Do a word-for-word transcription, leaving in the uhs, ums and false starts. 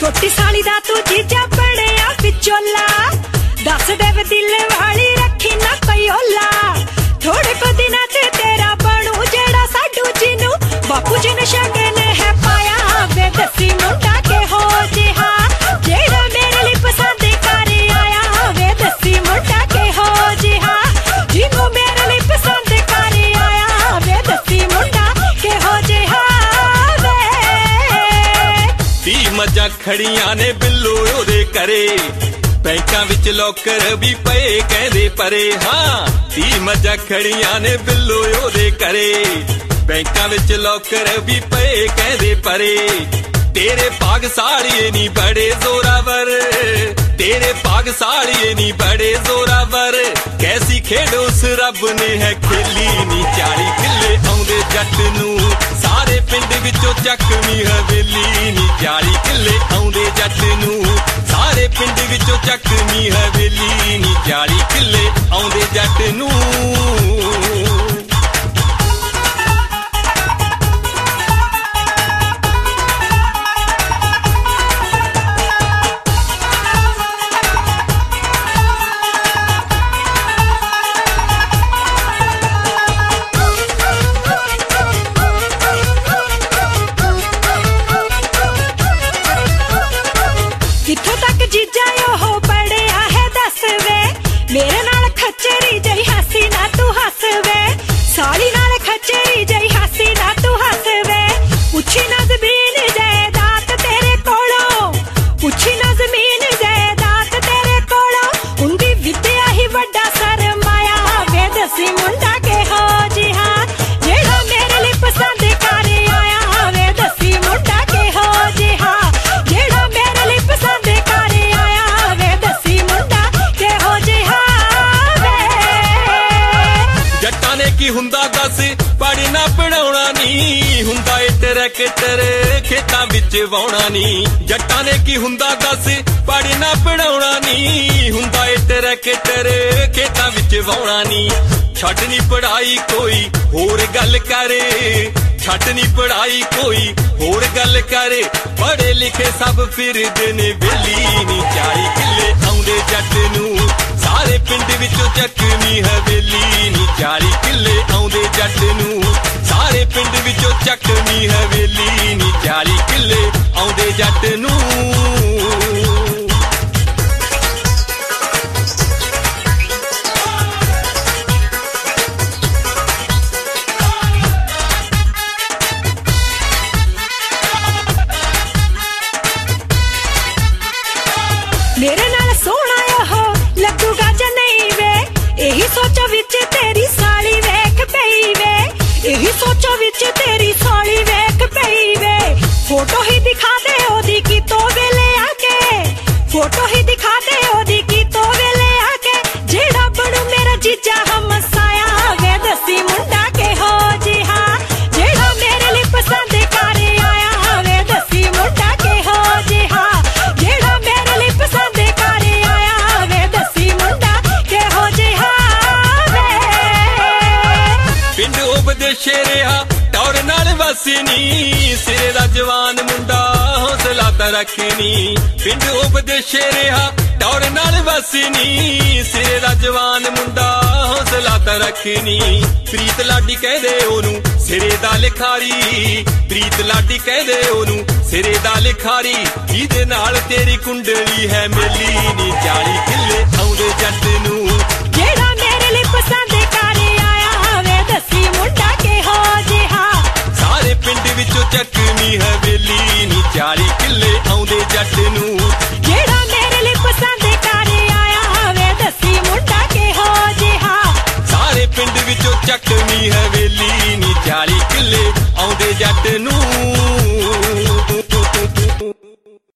छोटी साली दा तू जीजा बड़िया विचोला दस देव दिल वाली रखी ना कोई ओला थोड़े को दिना च तेरा बनू जेड़ा साडू जी नू बापू जी ने शगन है पाया वे दसी मुंडा के हो जी हाँ जेड़ा मेरे लिए पसंद कर आया वे दसी मुंडा के हो जी हाँ जिन्हों मेरे लिए पसंद कर आया वे दसी मुंडा के हो जी हाँ वे ती मजा खड़ियां ने बिल्लो ओदे करे बैंकां विच लॉकर भी पए कहंदे परे हाँ ती मजा खड़ियां ने बिल्लो ओदे करे बैंकां विच लॉकर भी पए कहंदे परे तेरे भाग साड़िए नी बड़े जोरावर तेरे भाग साड़िए नी बड़े जोरावर कैसी खेड उस रब ने है खेली नी चाली किले आउंदे जट नू सारे पिंड विचों चकमी हवेली नी चाली किले आउंदे जट नू सारे पिंड विचों चकमी हवेली नी चाली किले आउंदे जट नू किथों तक जीजा हो पड़िया है दस वे मेरे नाल खचरी जई हसी ना तू हस वे साली नाल खचरी जई हसी ना तू हस वे पूछी ना जमीन जायदाद तेरे कोलों पूछी ना जमीन जायदाद तेरे कोलों उनकी विद्या ही वड्डा सरमाया वे दसी मुंडा के हो जी हाँ जेड़ा मेरे लिए पसंद कर आया वे दसी मुंडा के हो जी हाँ जेड़ा मेरे लिए पसंद कर आया वे दसी मुंडा के हो जी हाँ वे जट्टां ने की हुंदा दस पढ़ना पढ़ाउणा नी हुंदा ए ट्रैक्टर खेतां विच वाउणा नी जट्टां ने की हुंदा दस पढ़ना पढ़ाउणा नी हुंदा ए ट्रैक्टर खेतां विच वाउणा नी छड्ड नी पढ़ाई कोई होर गल करे छड्ड नी पढ़ाई कोई होर गल करे पढ़े लिखे सब फिरदे ने बेली नी चाली किले आउंदे जट नू सारे पिंड विचों चकमी हवेली नी चाली किले आउंदे जट नू सारे पिंड विचों चकमी हवेली नी चाली किले आउंदे जट नू मेरे नाल सोना हो लगूगा ज नहीं वे यही सोचो विच तेरी साली वेख पई वे यही सोचो विच तेरी साली वेख पई वे फोटो ही दिखा दे ओदी की तो वेले आके फोटो ही दिखा दे ओदी की तो वेले आके जेड़ा बनू मेरा जीजा हम साया वे दसी मुंडा के हो जी हाँ जेड़ा मेरे लिए पसंद कर आया वे दसी मुंडा के हो जी हाँ जेड़ा मेरे लिए पसंद कर आया वे दसी मुंडा के हो जी हाँ वे पिंड उपदेशे रहा टौर नाल वासी नी सिरे दा जवान मुंडा हौसला ता रखनी पिंड उपदेशे रहा टौर नाल वासी नी सिरे दा जवान मुंडा हौसला ता रखनी प्रीत लाडी कह दे ओनू सिरे दा लिखारी प्रीत लाडी कह दे ओनू सिरे दा लिखारी इहदे नाल तेरी कुंडली है मेली नी चाली किले आउंदे जट नू जेड़ा मेरे लिए पसंद कर आया वे दसी मुंडा के हो जी हाँ सारे पिंड विचों चकमी हवेली नी चाली किले आउंदे जट नू जेड़ा मेरे लिए पसंद कर आया वे दसी मुंडा के हो जी हाँ सारे पिंड विचों चकमी हवेली नी चाली किले आउंदे जट नू।